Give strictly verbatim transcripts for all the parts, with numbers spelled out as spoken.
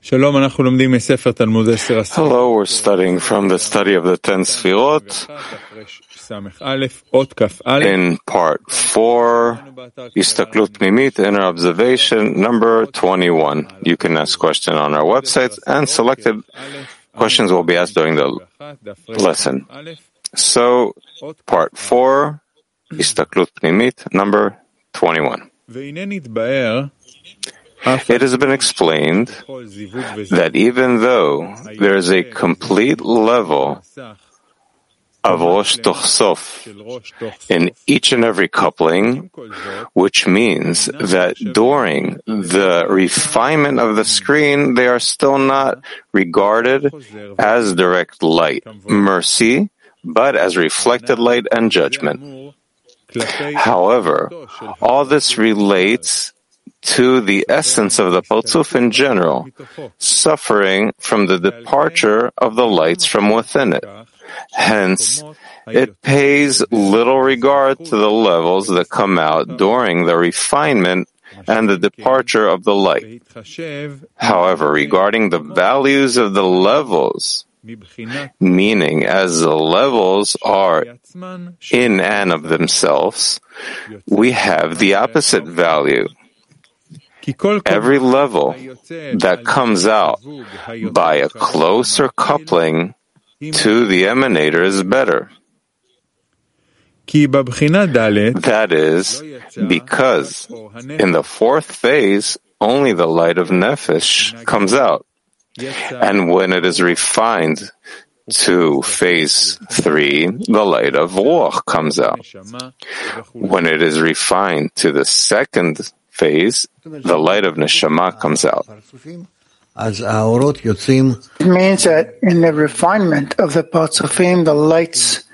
Hello, we're studying from the study of the Ten Sfirot in part four, Istaklut Pnimit, Inner Observation, number twenty-one. You can ask questions on our website, and selected questions will be asked during the lesson. So, part four, Istaklut Pnimit, number twenty-one. It has been explained that even though there is a complete level of Rosh Toch Sof in each and every coupling, which means that during the refinement of the screen, they are still not regarded as direct light, mercy, but as reflected light and judgment. However, all this relates to the essence of the Partzuf in general, suffering from the departure of the lights from within it. Hence, it pays little regard to the levels that come out during the refinement and the departure of the light. However, regarding the values of the levels, meaning as the levels are in and of themselves, we have the opposite value. Every level that comes out by a closer coupling to the emanator is better. That is, because in the fourth phase, only the light of Nefesh comes out. And when it is refined to phase three, the light of Ruach comes out. When it is refined to the second phase, the light of Neshama comes out. It means that in the refinement of the Partzufim, the lights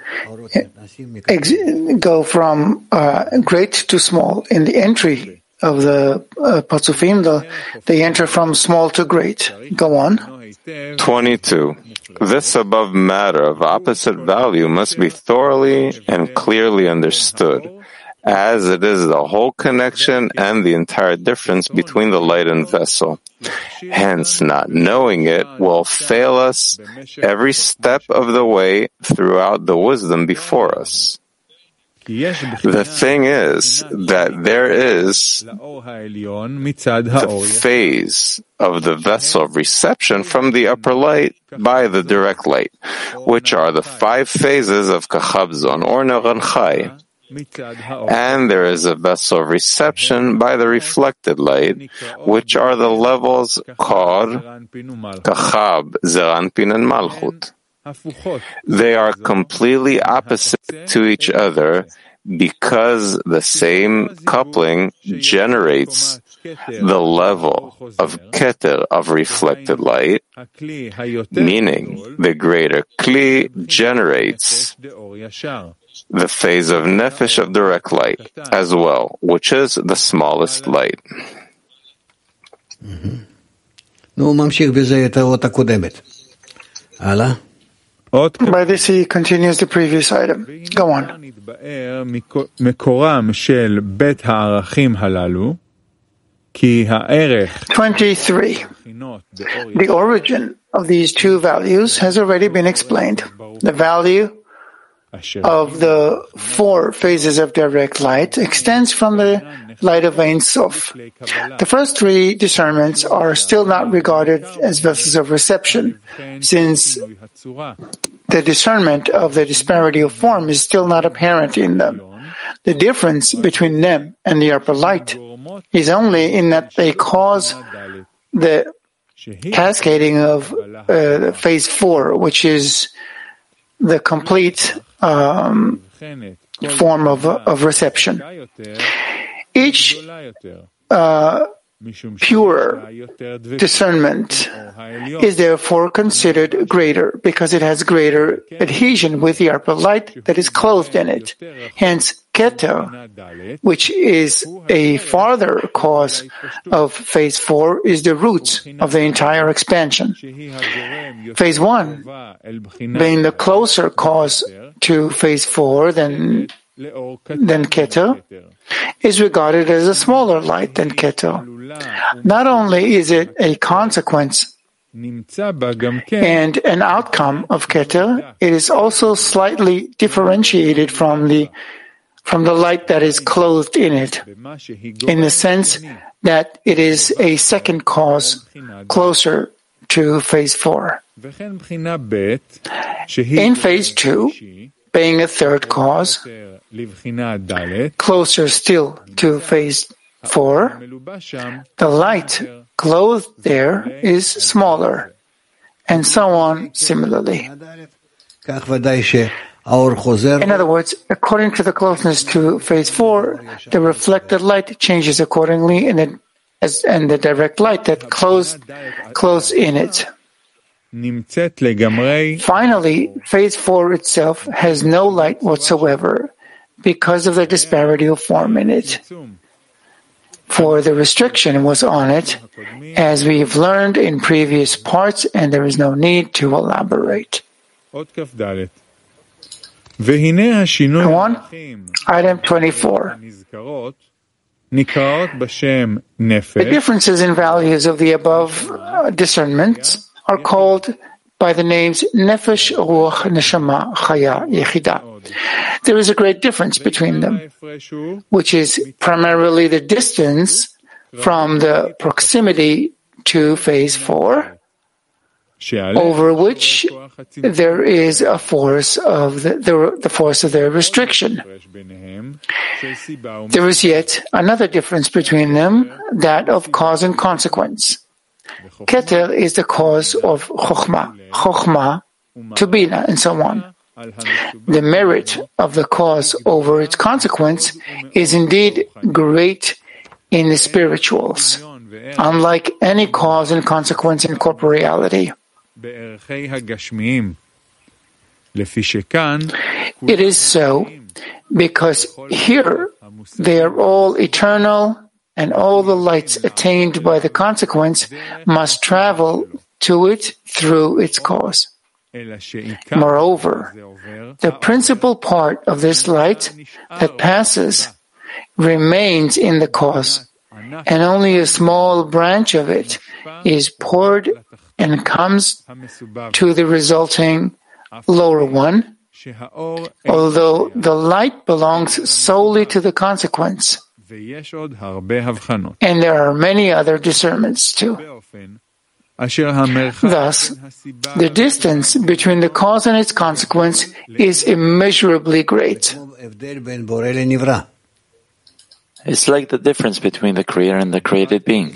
ex- go from uh, great to small. In the entry of the uh, Partzufim, the, they enter from small to great. Go on. twenty-two. This above matter of opposite value must be thoroughly and clearly understood, as it is the whole connection and the entire difference between the light and vessel. Hence, not knowing it will fail us every step of the way throughout the wisdom before us. The thing is that there is the phase of the vessel of reception from the upper light by the direct light, which are the five phases of Kachabzon or Neran Chai. And there is a vessel of reception by the reflected light, which are the levels called Kachab, Zeranpin, and Malchut. They are completely opposite to each other because the same coupling generates the level of Keter of reflected light, meaning the greater Kli generates the phase of Nefesh of direct light as well, which is the smallest light. By this he continues the previous item. Go on. twenty-three. The origin of these two values has already been explained. The value of the four phases of direct light extends from the light of Ein Sof. The first three discernments are still not regarded as vessels of reception, since the discernment of the disparity of form is still not apparent in them. The difference between them and the upper light is only in that they cause the cascading of uh, phase four, which is the complete um, form of, of reception. Each uh, purer discernment is therefore considered greater because it has greater adhesion with the upper light that is clothed in it. Hence, Keter, which is a farther cause of phase four, is the root of the entire expansion. Phase one, being the closer cause to phase four than than Keter, is regarded as a smaller light than Keter. Not only is it a consequence And an outcome of Keter, it is also slightly differentiated from the from the light that is clothed in it, in the sense that it is a second cause closer to phase four. In phase two, being a third cause, closer still to phase four, the light clothed there is smaller, and so on similarly. In other words, according to the closeness to phase four, the reflected light changes accordingly, and the, as, and the direct light that clothes, clothes in it. Finally, phase four itself has no light whatsoever because of the disparity of form in it. For the restriction was on it, as we've learned in previous parts, and there is no need to elaborate. Go on. Item twenty-four. The differences in values of the above uh, discernments are called by the names Nefesh, Ruach, Neshama, Chaya, Yechida. There is a great difference between them, which is primarily the distance from the proximity to phase four, over which there is a force of the, the, the force of their restriction. There is yet another difference between them, that of cause and consequence. Keter is the cause of Chokhmah, Chokhmah to Bina, and so on. The merit of the cause over its consequence is indeed great in the spirituals, unlike any cause and consequence in corporeality. It is so because here they are all eternal, and all the lights attained by the consequence must travel to it through its cause. Moreover, the principal part of this light that passes remains in the cause, and only a small branch of it is poured and comes to the resulting lower one, although the light belongs solely to the consequence. And there are many other discernments too. Thus, the distance between the cause and its consequence is immeasurably great. It's like the difference between the Creator and the created being.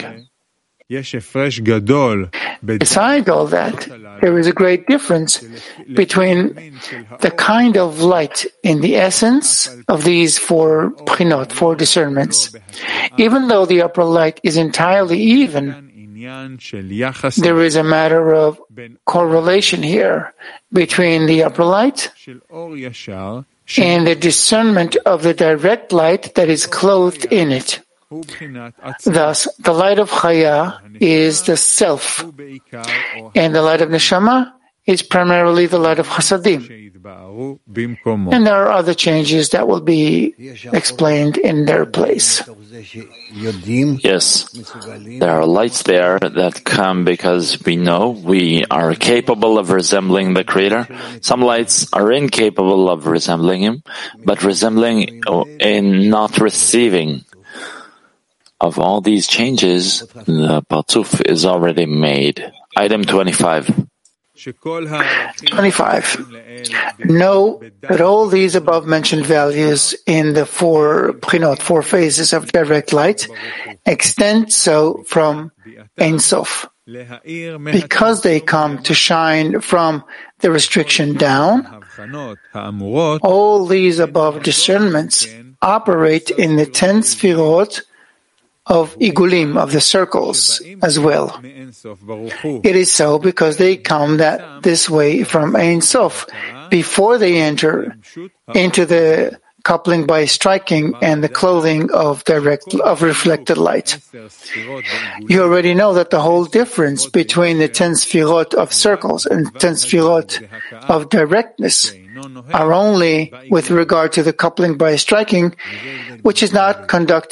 Besides all that, there is a great difference between the kind of light in the essence of these four prinot, four discernments. Even though the upper light is entirely even, there is a matter of correlation here between the upper light and the discernment of the direct light that is clothed in it. Thus, the light of Chaya is the self, and the light of Neshama is primarily the light of Chasadim. And there are other changes that will be explained in their place. Yes, there are lights there that come because we know we are capable of resembling the Creator. Some lights are incapable of resembling Him, but resembling in not receiving. Of all these changes, the Parzuf is already made. Item twenty-five. twenty-five. Know that all these above-mentioned values in the four prinot, four phases of direct light, extend so from Ein Sof. Because they come to shine from the restriction down, all these above discernments operate in the ten Sfirot of Igulim, of the circles, as well. It is so because they come that this way from Ein Sof, before they enter into the coupling by striking and the clothing of direct of reflected light. You already know that the whole difference between the ten Sfirot of circles and ten Sfirot of directness are only with regard to the coupling by striking, which is not conducted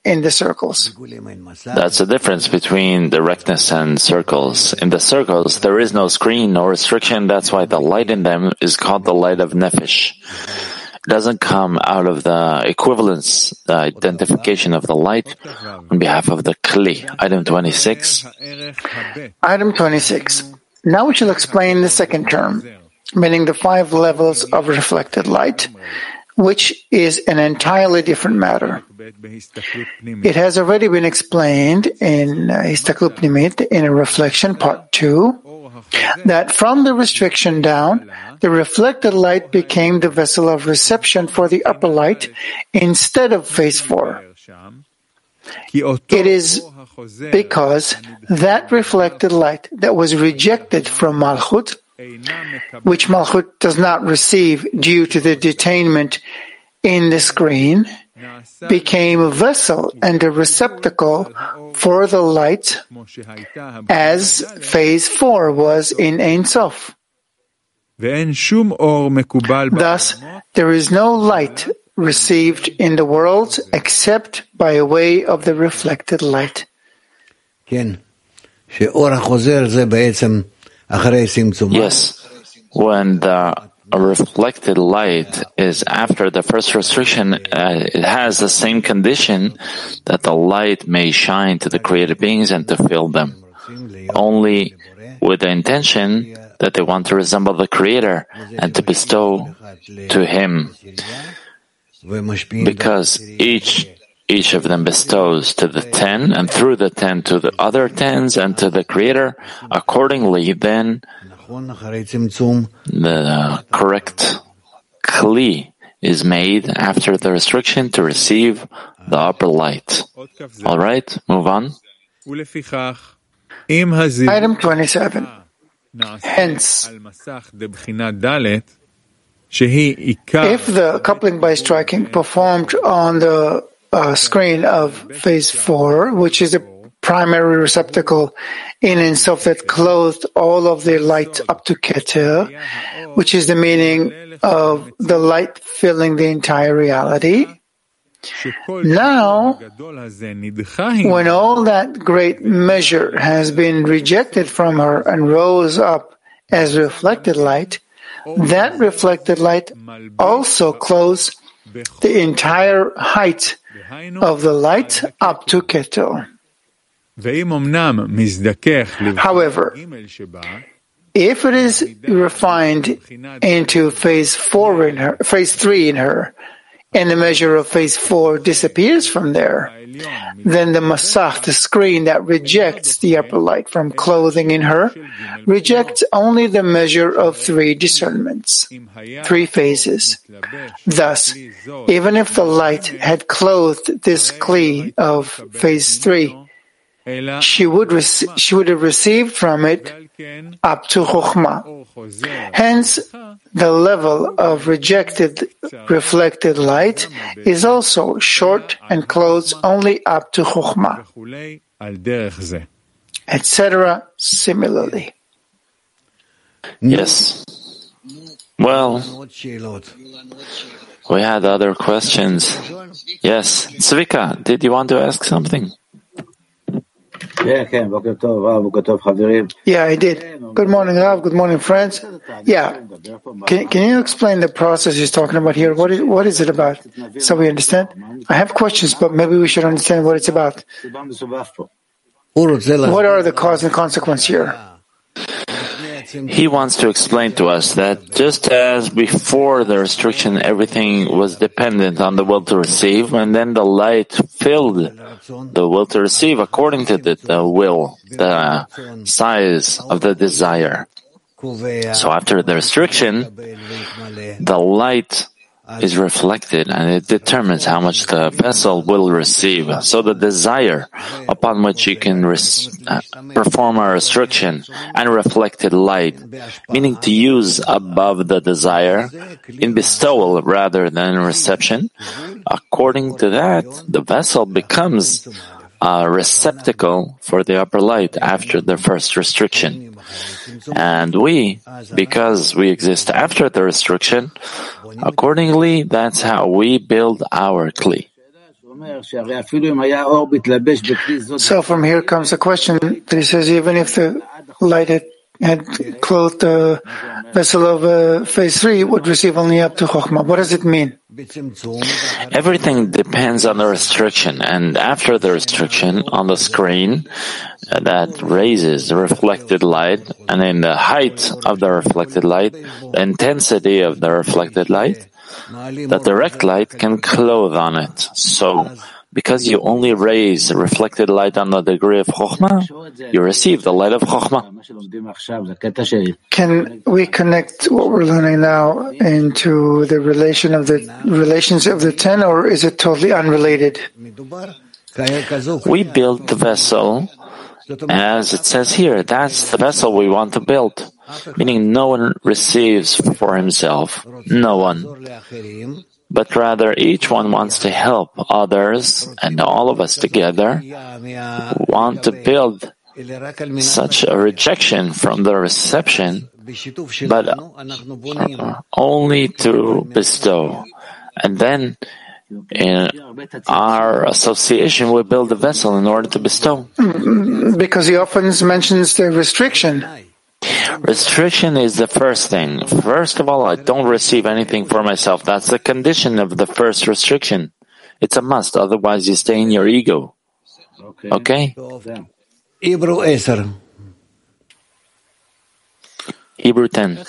in the circles. That's the difference between directness and circles. In the circles, there is no screen, no restriction. That's why the light in them is called the light of nefesh. It doesn't come out of the equivalence, the identification of the light on behalf of the kli. Item twenty-six. Item twenty-six. Now we shall explain the second term, meaning the five levels of reflected light, which is an entirely different matter. It has already been explained in uh, Histaklut Pnimit, in a reflection, part two, that from the restriction down, the reflected light became the vessel of reception for the upper light instead of phase four. It is because that reflected light that was rejected from Malchut, which Malchut does not receive due to the detainment in the screen, became a vessel and a receptacle for the light as phase four was in Ein Sof. Thus, there is no light received in the world except by way of the reflected light. Yes. When the reflected light is after the first restriction, uh, it has the same condition that the light may shine to the created beings and to fill them, only with the intention that they want to resemble the Creator and to bestow to Him. Because each each of them bestows to the ten, and through the ten to the other tens, and to the Creator. Accordingly, then, the correct kli is made after the restriction to receive the upper light. All right, move on. Item twenty-seven. Hence, if the coupling by striking performed on the uh, screen of phase four, which is a primary receptacle in Ein Sof that clothed all of the light up to Keter, which is the meaning of the light filling the entire reality. Now, when all that great measure has been rejected from her and rose up as reflected light, that reflected light also clothes the entire height of the light up to Keter. However, if it is refined into phase four in her, phase three in her, and the measure of phase four disappears from there, then the masach, the screen that rejects the upper light from clothing in her, rejects only the measure of three discernments, three phases. Thus, even if the light had clothed this kli of phase three, she would rec- she would have received from it up to Chokhmah. Hence, the level of rejected reflected light is also short and clothes only up to Chokhmah, et cetera. Similarly. Yes. Well, we had other questions. Yes. Zvika, did you want to ask something? Yeah, I did. Good morning, Rav. Good morning, friends. Yeah. Can, can you explain the process he's talking about here? What is, what is it about? So we understand? I have questions, but maybe we should understand what it's about. What are the cause and consequence here? He wants to explain to us that just as before the restriction everything was dependent on the will to receive, and then the light filled the will to receive according to the, the will, the size of the desire. So after the restriction, the light is reflected and it determines how much the vessel will receive. So the desire upon which you can res- uh, perform a restriction and reflected light, meaning to use above the desire in bestowal rather than in reception, according to that, the vessel becomes a receptacle for the upper light after the first restriction. And we, because we exist after the restriction, accordingly, that's how we build our kli. So from here comes the question that he says, even if the light had, had clothed the vessel of uh, phase three, it would receive only up to Chokhmah. What does it mean? Everything depends on the restriction, and after the restriction, on the screen that raises the reflected light, and in the height of the reflected light, the intensity of the reflected light, the direct light can clothe on it. So, because you only raise reflected light on the degree of Chokhmah, you receive the light of Chokhmah. Can we connect what we're learning now into the relation of the relations of the ten, or is it totally unrelated? We build the vessel, as it says here. That's the vessel we want to build, meaning no one receives for himself, no one. But rather each one wants to help others, and all of us together want to build such a rejection from the reception, but only to bestow. And then in our association we build a vessel in order to bestow. Because he often mentions the restriction. Restriction is the first thing. First of all, I don't receive anything for myself. That's the condition of the first restriction. It's a must, otherwise you stay in your ego. Okay? Hebrew ten. Hebrew ten.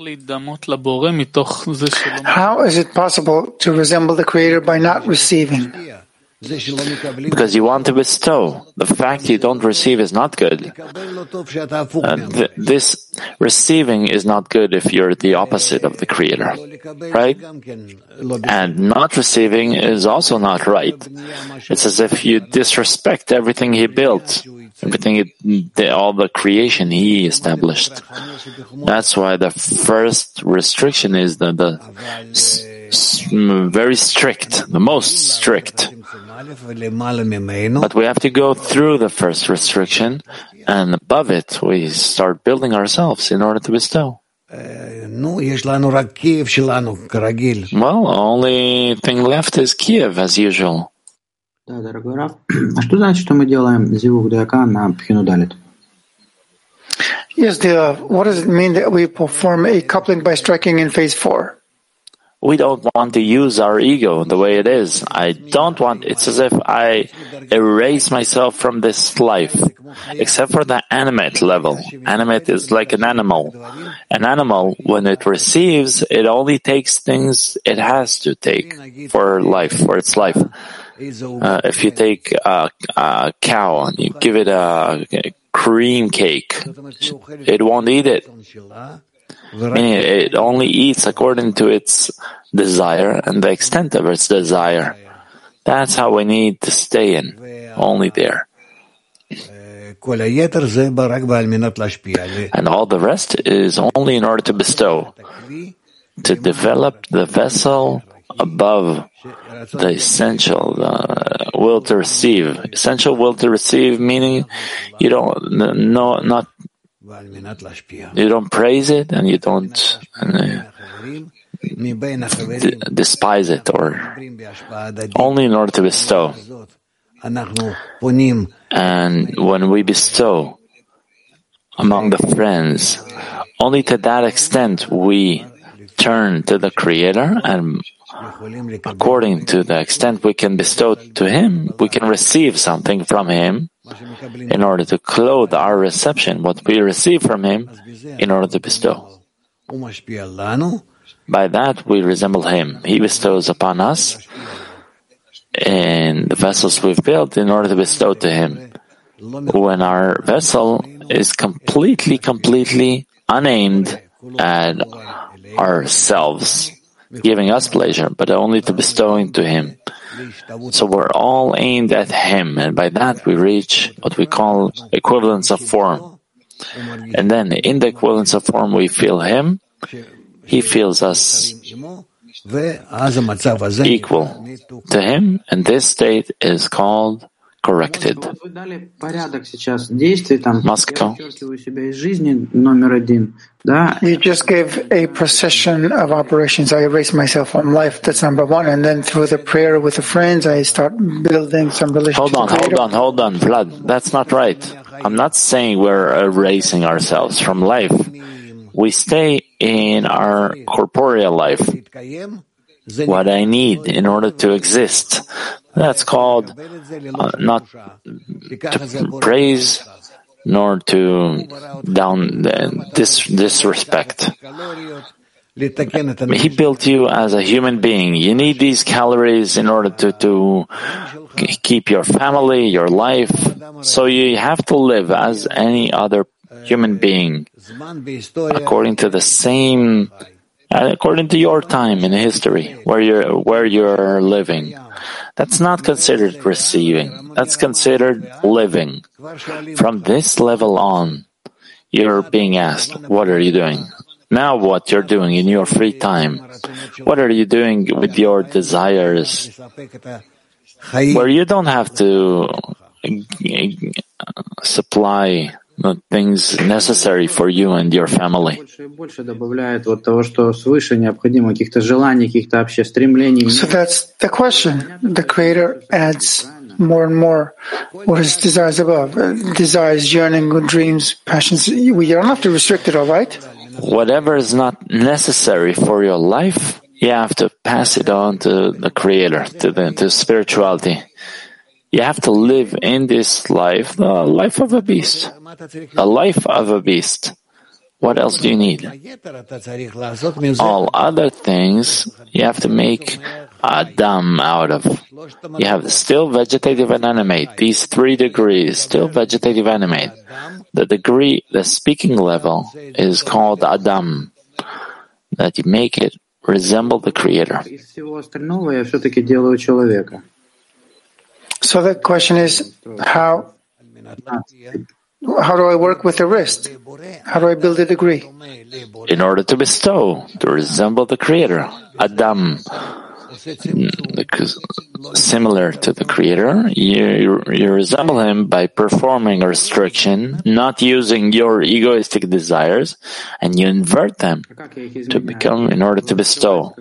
How is it possible to resemble the Creator by not receiving? Because you want to bestow. The fact you don't receive is not good. Uh, th- this receiving is not good if you're the opposite of the Creator, right? And not receiving is also not right. It's as if you disrespect everything He built, everything, the, all the creation He established. That's why the first restriction is the, the s- s- very strict, the most strict. But we have to go through the first restriction, and above it, we start building ourselves in order to bestow. Well, only thing left is Kiev, as usual. Yes, the, what does it mean that we perform a coupling by striking in phase four? We don't want to use our ego the way it is. I don't want, it's as if I erase myself from this life, except for the animate level. Animate is like an animal. An animal, when it receives, it only takes things it has to take for life, for its life. Uh, if you take a, a cow and you give it a, a cream cake, it won't eat it. Meaning it only eats according to its desire and the extent of its desire. That's how we need to stay in, only there. And all the rest is only in order to bestow, to develop the vessel above the essential the will to receive. Essential will to receive, meaning you don't, no, not you don't praise it and you don't uh, d- despise it, or only in order to bestow. And when we bestow among the friends, only to that extent we turn to the Creator, and according to the extent we can bestow to Him, we can receive something from Him in order to clothe our reception, what we receive from Him, in order to bestow. By that, we resemble Him. He bestows upon us in the vessels we've built in order to bestow to Him. When our vessel is completely, completely unaimed at ourselves, giving us pleasure, but only to bestowing to Him. So we're all aimed at Him, and by that we reach what we call equivalence of form. And then in the equivalence of form we feel Him, He feels us equal to Him, and this state is called corrected. Moscow. You just gave a procession of operations. I erase myself from life. That's number one. And then through the prayer with the friends, I start building some relationship. Hold on, hold on, hold on, Vlad. That's not right. I'm not saying we're erasing ourselves from life. We stay in our corporeal life. What I need in order to exist. That's called uh, not to praise nor to down uh, dis- disrespect. He built you as a human being. You need these calories in order to, to keep your family, your life. So you have to live as any other human being according to the same, according to your time in history, where you're, where you're living. That's not considered receiving. That's considered living. From this level on, you're being asked, what are you doing? Now what you're doing in your free time. What are you doing with your desires? Where you don't have to supply the things necessary for you and your family. So that's the question. The Creator adds more and more what is desires above. Desires, yearning, dreams, passions. You don't have to restrict it all, right? Whatever is not necessary for your life, you have to pass it on to the Creator, to the to spirituality. You have to live in this life, the life of a beast. The life of a beast. What else do you need? All other things you have to make Adam out of. You have still vegetative and animate. These three degrees, still vegetative animate. The degree, the speaking level is called Adam. That you make it resemble the Creator. So the question is, how how do I work with the wrist? How do I build a degree? In order to bestow, to resemble the Creator, Adam, similar to the Creator, you, you resemble Him by performing a restriction, not using your egoistic desires, and you invert them to become, in order to bestow.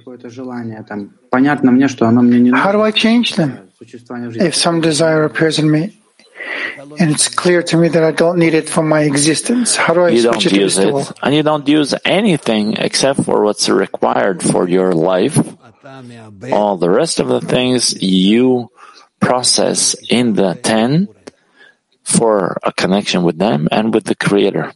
How do I change them? If some desire appears in me, and it's clear to me that I don't need it for my existence, how do I you switch don't it to use bestowal? it, and you don't use anything except for what's required for your life. All the rest of the things you process in the ten for a connection with them and with the Creator.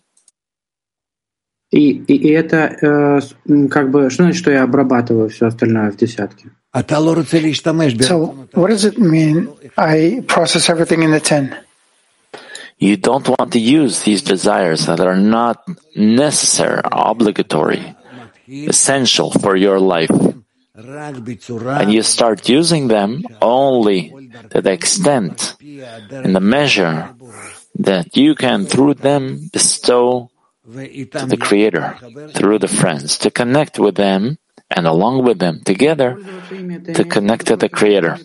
И, и, и это э, как бы, что значит, что я обрабатываю все остальное в десятке? So, what does it mean I process everything in the ten? You don't want to use these desires that are not necessary, obligatory, essential for your life. And you start using them only to the extent, in the measure, that you can, through them, bestow to the Creator, through the friends, to connect with them, and along with them, together, to connect to the Creator.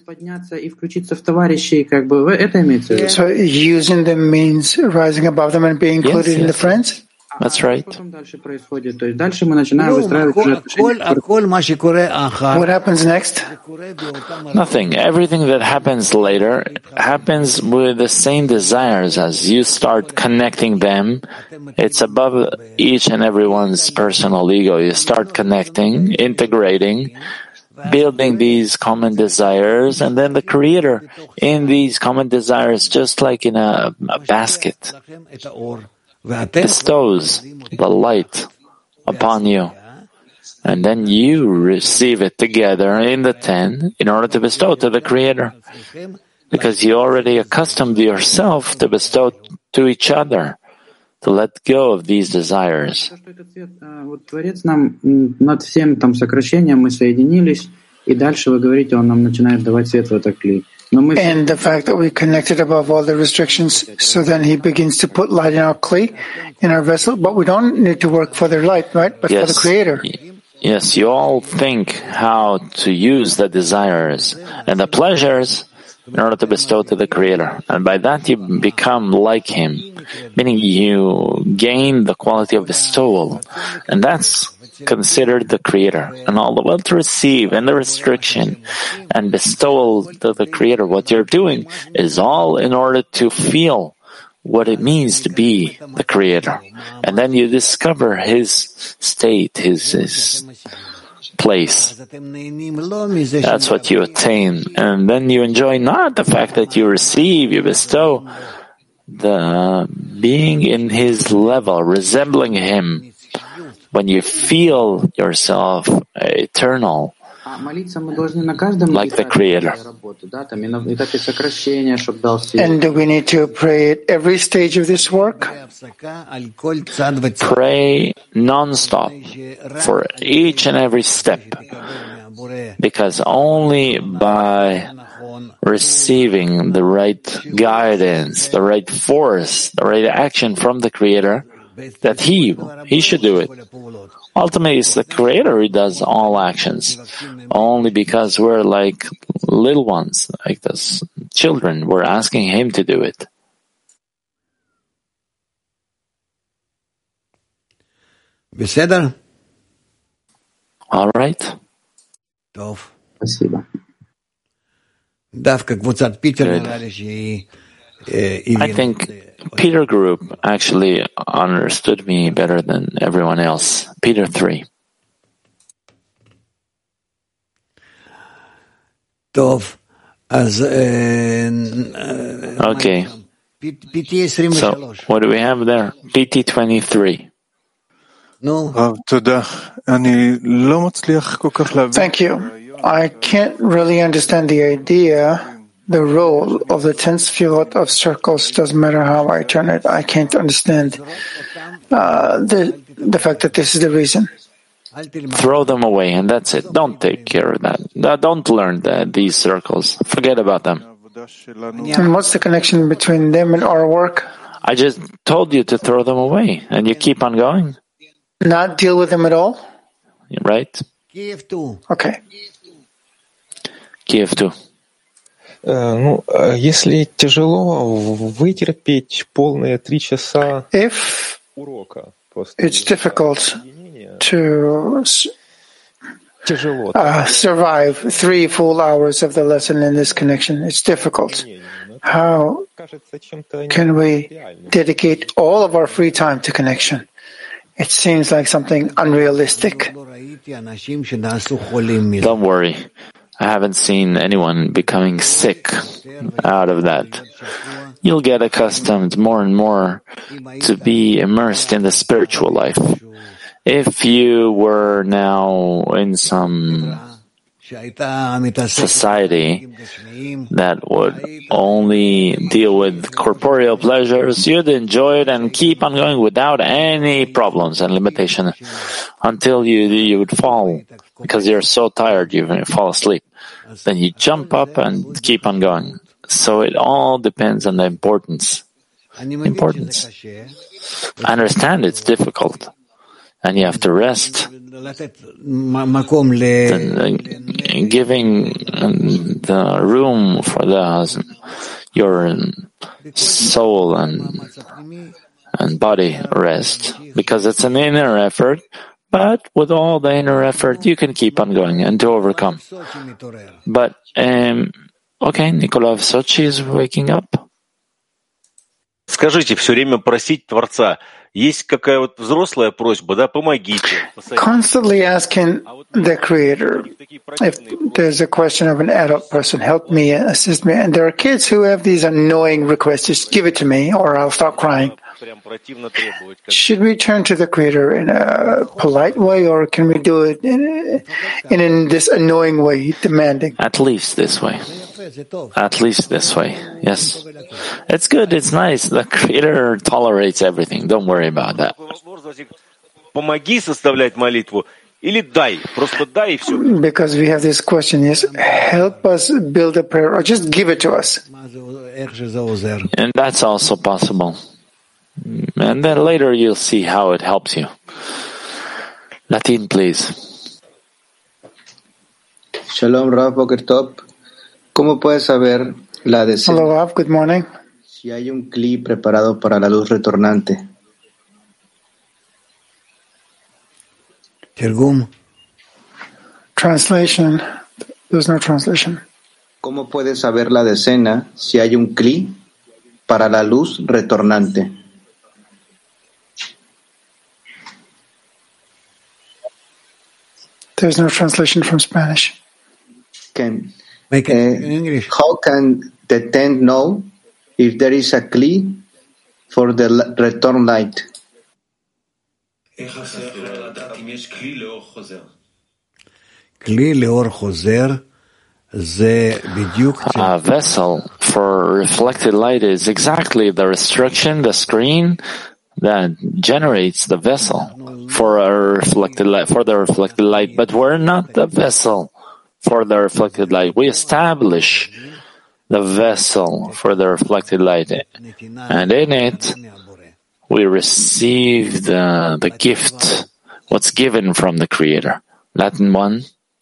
So using them means rising above them and being included yes, yes. in the friends? That's right. What happens next? Nothing. Everything that happens later happens with the same desires as you start connecting them. It's above each and everyone's personal ego. You start connecting, integrating, building these common desires, and then the Creator in these common desires, just like in a, a basket, bestows the light upon you, and then you receive it together in the ten in order to bestow to the Creator, because you already accustomed yourself to bestow to each other, to let go of these desires. And the fact that we connected above all the restrictions, so then He begins to put light in our clay, in our vessel, but we don't need to work for their light, right? But yes. for the Creator. Yes, you all think how to use the desires and the pleasures in order to bestow to the Creator. And by that you become like Him, meaning you gain the quality of bestowal. And that's considered the Creator. And all the will to receive and the restriction and bestowal to the Creator, what you're doing is all in order to feel what it means to be the Creator. And then you discover His state, His, his place. That's what you attain. And then you enjoy not the fact that you receive, you bestow, the being in His level, resembling Him. When you feel yourself eternal, like the Creator. And do we need to pray at every stage of this work? Pray non-stop for each and every step, because only by receiving the right guidance, the right force, the right action from the Creator, that He, He should do it. Ultimately, it's the Creator who does all actions. Only because we're like little ones, like this children, we're asking Him to do it. בסדר? All right. טוב. Спасибо. דווקא קבוצת פיטר נראה לי שהיא I think Peter Group actually understood me better than everyone else. Peter three. טוב, אז Okay. So, what do we have there? P T twenty-three. נו. Thank you. I can't really understand the idea. The role of the ten sefirot of circles doesn't matter how I turn it. I can't understand uh, the the fact that this is the reason. Throw them away, and that's it. Don't take care of that. Don't learn that, these circles. Forget about them. And what's the connection between them and our work? I just told you to throw them away, and you keep on going. Not deal with them at all? Right? Okay. Kiev two. Ну, если тяжело вытерпеть полные три часа урока, it's difficult to uh, survive three full hours of the lesson in this connection. It's difficult. How can we dedicate all of our free time to connection? It seems like something unrealistic. Don't worry. I haven't seen anyone becoming sick out of that. You'll get accustomed more and more to be immersed in the spiritual life. If you were now in some society that would only deal with corporeal pleasures, you'd enjoy it and keep on going without any problems and limitation until you you would fall because you're so tired you fall asleep. Then you jump up and keep on going. So it all depends on the importance. Importance. I understand it's difficult. And you have to rest. And giving the room for the your soul and and body rest, because it's an inner effort. But with all the inner effort, you can keep on going and to overcome. But um, okay, Nikolai of Sochi is waking up. Скажите, все время просить Творца. Есть какая вот взрослая просьба, да, помогите. Constantly asking the Creator, if there's a question of an adult person, help me, assist me. And there are kids who have these annoying requests, just give it to me or I'll start crying. Should we turn to the Creator in a polite way, or can we do it in, in, in this annoying way, demanding? At least this way. At least this way, yes. It's good, it's nice. The Creator tolerates everything. Don't worry about that. Помоги составлять молитву или дай, просто дай и все. Because we have this question, yes, help us build a prayer, or just give it to us. And that's also possible. And then later you'll see how it helps you. Latin, please. Shalom, Rav, Boker Tov. ¿Cómo puedes saber Hello, Rav. Good morning. Si hay un cli preparado para la luz retornante. Translation. There's no translation. ¿Cómo puede saber la decena si hay un cli para la luz retornante? There's no translation from Spanish. Can, Make it uh, in English. How can the ten know if there is a cli for the return light? A vessel for reflected light is exactly the restriction, the screen that generates the vessel for a reflected light, for the reflected light. But we're not the vessel for the reflected light. We establish the vessel for the reflected light, and in it we receive the, the gift, what's given from the Creator. Latin one.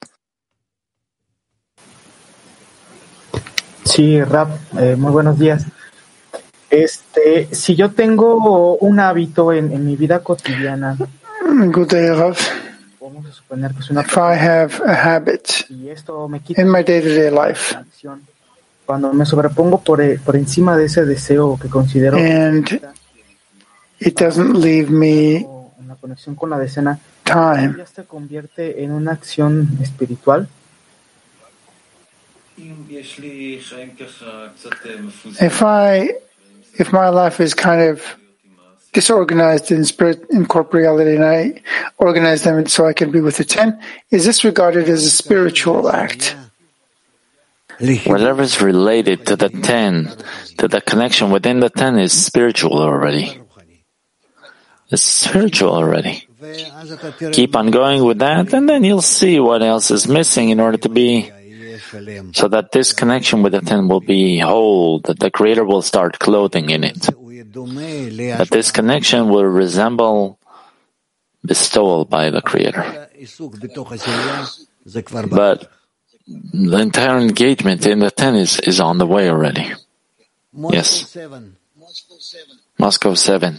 Sí, Rab, eh, muy buenos días. Este, si yo tengo un hábito en, en mi vida cotidiana, Good day, Rav. vamos a suponer que es una If I have a habit y esto me quita in my day-to-day life, acción, cuando me sobrepongo por, eh, por encima de ese deseo que considero and it doesn't leave me una conexión con la decena, time, ya se convierte en una acción espiritual. if I, if my life is kind of disorganized in spirit, in corporeality, and I organize them so I can be with the ten, is this regarded as a spiritual act? Whatever is related to the ten, to the connection within the ten, is spiritual already. It's spiritual already. Keep on going with that, and then you'll see what else is missing in order to be, so that this connection with the ten will be whole, that the Creator will start clothing in it. That this connection will resemble bestowal by the Creator. But the entire engagement in the ten is, is on the way already. Yes. Moscow seven.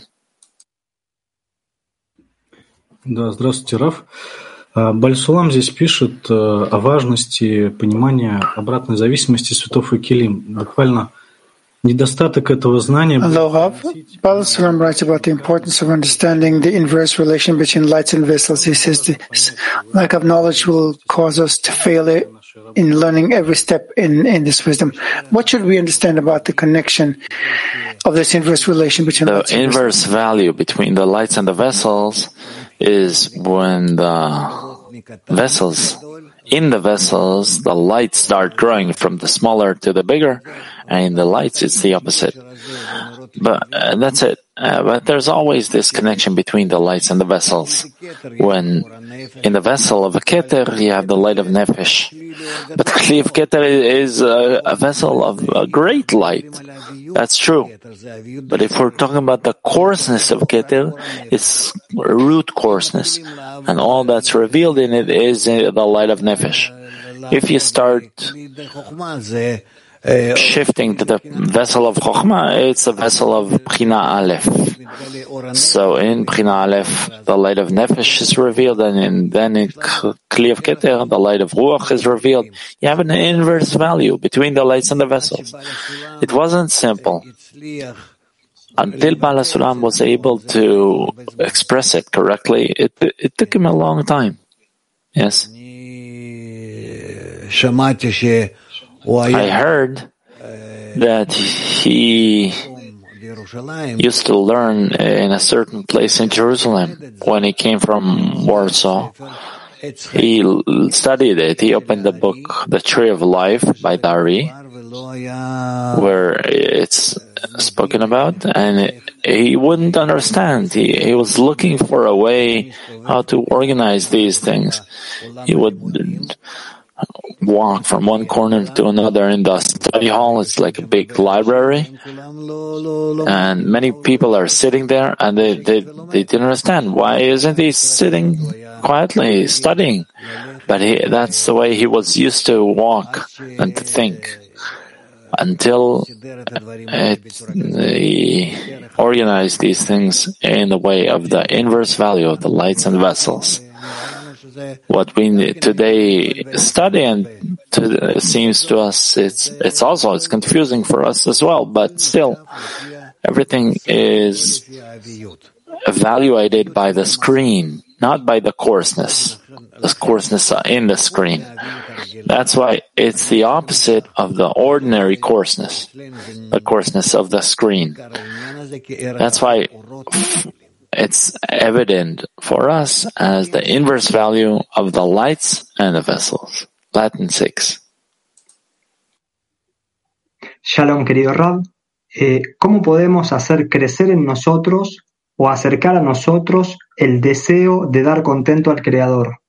Да, здравствуйте, Раф. Бальсулам здесь пишет о важности понимания обратной зависимости цветов и келим. Буквально недостаток этого знания... Hello, Rav. Balasaram writes about the importance of understanding the inverse relation between lights and vessels. He says this lack of knowledge will cause us to fail in learning every step in, in this wisdom. What should we understand about the connection of this inverse relation between the lights and inverse vessels? value between the lights and the vessels is when the vessels, in the vessels, the lights start growing from the smaller to the bigger, and in the lights it's the opposite. But uh, that's it. Uh, but there's always this connection between the lights and the vessels. When in the vessel of a keter, you have the light of nefesh. But Kli of keter is a, a vessel of a great light. That's true. But if we're talking about the coarseness of keter, it's root coarseness. And all that's revealed in it is the light of nefesh. If you start shifting to the vessel of Chokhmah, it's the vessel of Bchina Aleph. So in Bchina Aleph, the light of Nefesh is revealed, and in, then in Kli of Keter, the light of Ruach is revealed. You have an inverse value between the lights and the vessels. It wasn't simple. Until Baal HaSulam was able to express it correctly, it, it took him a long time. Yes. I heard that he used to learn in a certain place in Jerusalem when he came from Warsaw. He studied it. He opened the book, The Tree of Life by Dari, where it's spoken about, and it, he wouldn't understand. He, he was looking for a way how to organize these things. He would walk from one corner to another in the study hall. It's like a big library, and many people are sitting there, and they, they, they didn't understand. Why isn't he sitting quietly studying? But he, that's the way he was used to walk and to think. until it, he organized these things in the way of the inverse value of the lights and vessels. What we today study, and to, it seems to us it's it's also it's confusing for us as well, but still everything is evaluated by the screen, not by the coarseness, the coarseness in the screen. That's why it's the opposite of the ordinary coarseness, the coarseness of the screen. That's why it's evident for us as the inverse value of the lights and the vessels. Latin six. Shalom, querido Rab. Eh, ¿Cómo podemos hacer crecer en nosotros o acercar a nosotros el deseo de dar contento al Creador?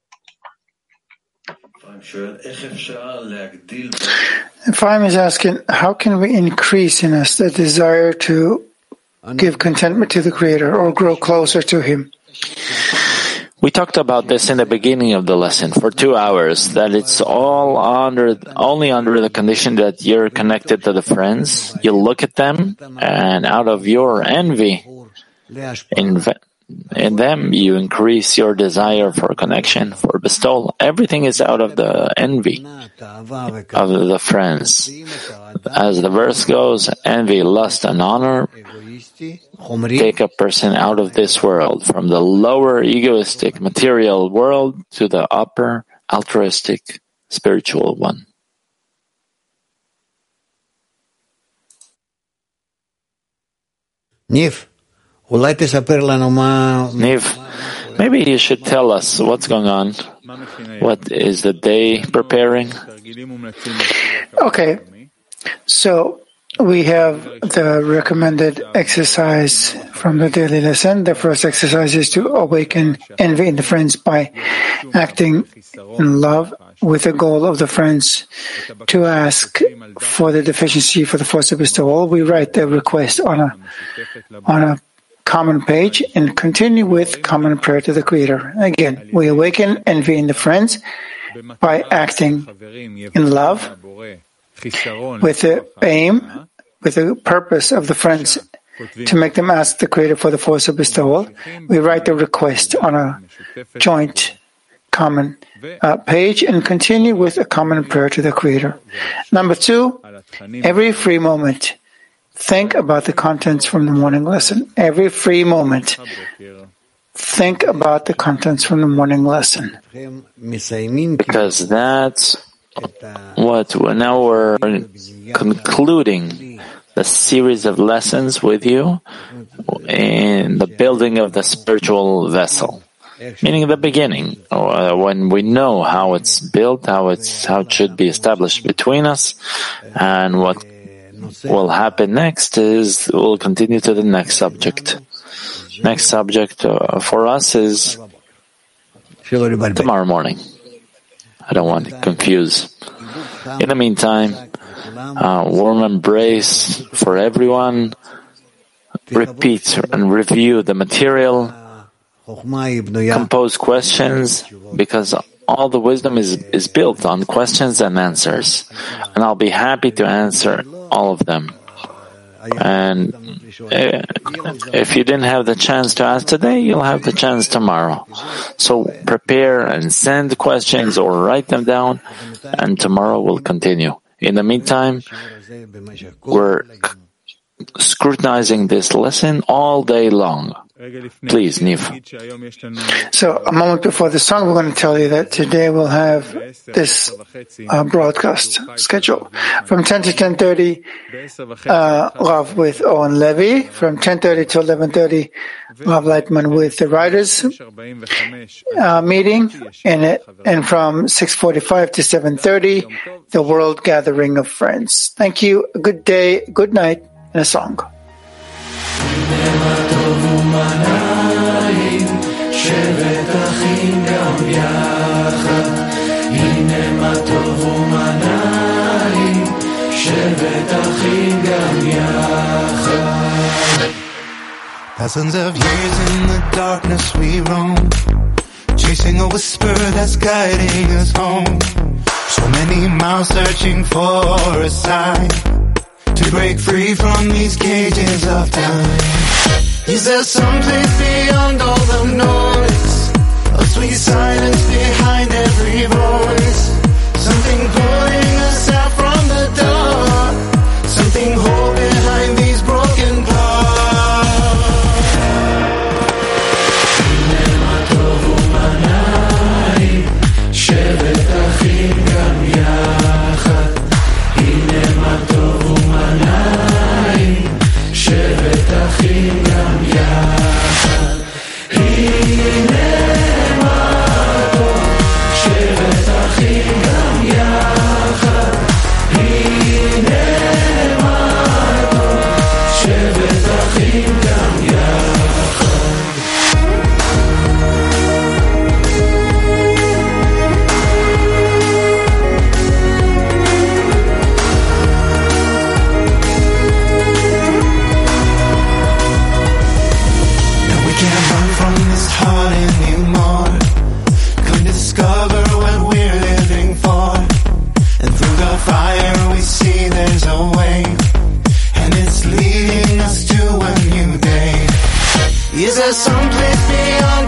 Ephraim is asking, how can we increase in us the desire to give contentment to the Creator or grow closer to Him? We talked about this in the beginning of the lesson for two hours, that it's all under, only under the condition that you're connected to the friends. You look at them, and out of your envy in, in them, you increase your desire for connection, for bestowal. Everything is out of the envy of the friends. As the verse goes, envy, lust, and honor take a person out of this world, from the lower egoistic material world to the upper altruistic spiritual one. Niv, Niv, maybe you should tell us what's going on. What is the day preparing? Okay, so we have the recommended exercise from the daily lesson. The first exercise is to awaken envy in the friends by acting in love with the goal of the friends to ask for the deficiency for the force of bestowal. We write the request on a on a common page and continue with common prayer to the Creator. Again, we awaken envy in the friends by acting in love with the aim, with the purpose of the friends to make them ask the Creator for the force of bestowal. We write the request on a joint common uh, page and continue with a common prayer to the Creator. Number two, every free moment, think about the contents from the morning lesson. Every free moment, think about the contents from the morning lesson. Because that's what now we're concluding the series of lessons with you in the building of the spiritual vessel, meaning the beginning, uh, when we know how it's built, how it's how it should be established between us, and what will happen next is we'll continue to the next subject. Next subject uh, for us is tomorrow morning. I don't want to confuse. In the meantime, uh, warm embrace for everyone. Repeat and review the material. Compose questions, because all the wisdom is, is built on questions and answers. And I'll be happy to answer all of them. And if you didn't have the chance to ask today, you'll have the chance tomorrow. So prepare and send questions or write them down, and tomorrow we'll continue. In the meantime, we're scrutinizing this lesson all day long. Please, Niv. So a moment before the song, we're going to tell you that today we'll have this uh, broadcast schedule. From ten to ten thirty, uh, Rav with Owen Levy. From ten thirty to eleven thirty, Rav Leitman with the writers uh, meeting. And, it, and from six forty-five to seven thirty, the World Gathering of Friends. Thank you. A good day, good night, and a song. שבט אחים גם יחד, הנה מה טוב ומנעים, שבט אחים גם יחד. Thousands of years in the darkness we roam, chasing a whisper that's guiding us home. So many miles searching for a sign, to break free from these cages of time. Is there some place beyond all the noise? A sweet silence behind every voice. Something pulling us out from the dark. Something whole behind these broken clocks. הנה מה טוב ומה נעים, שבת אחים גם יחד. הנה מה טוב ומה נעים, שבת אחים גם יחד. הנה מה טוב, שבת אחים גם יחד. הנה מה טוב, שבת אחים גם יחד. Now we can't run from this heart anymore. Come to discover what we're living for. And through the fire we see there's a way, and it's leading us to a new day. Is there some place beyond